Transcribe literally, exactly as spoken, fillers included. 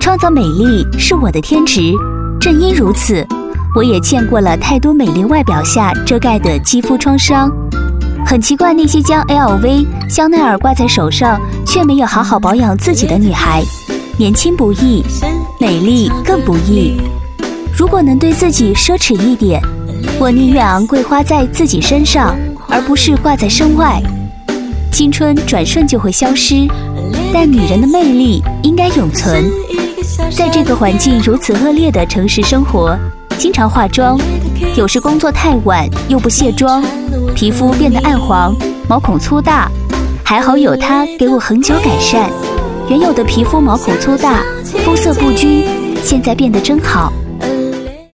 创造美丽是我的天职，正因如此，我也见过了太多美丽外表下遮盖的肌肤创伤。很奇怪，那些将 L V、香奈儿挂在手上却没有好好保养自己的女孩，年轻不易，美丽更不易。如果能对自己奢侈一点，我宁愿昂贵花在自己身上，而不是挂在身外。青春转瞬就会消失，但女人的魅力应该永存。在这个环境如此恶劣的城市生活，经常化妆，有时工作太晚又不卸妆，皮肤变得暗黄，毛孔粗大。还好有它给我恒久改善，原有的皮肤毛孔粗大，肤色不均，现在变得真好。